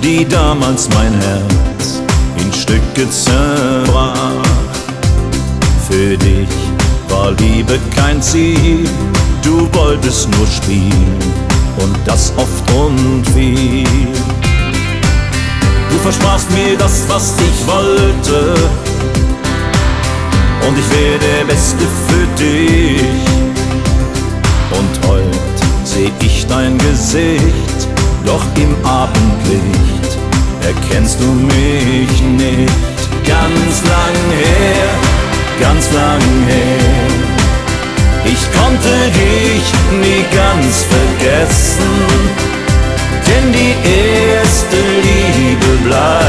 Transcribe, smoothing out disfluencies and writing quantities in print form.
die damals mein Herz in Stücke zerbrach. Für dich war Liebe kein Ziel, du wolltest nur spielen und das oft und viel. Du versprachst mir das, was ich wollte, und ich wär der Beste für dich. Und heut seh ich dein Gesicht, doch im Abendlicht erkennst du mich nicht. Ganz lang her, ganz lang her, ich konnte dich nie ganz vergessen, denn die erste Liebe bleibt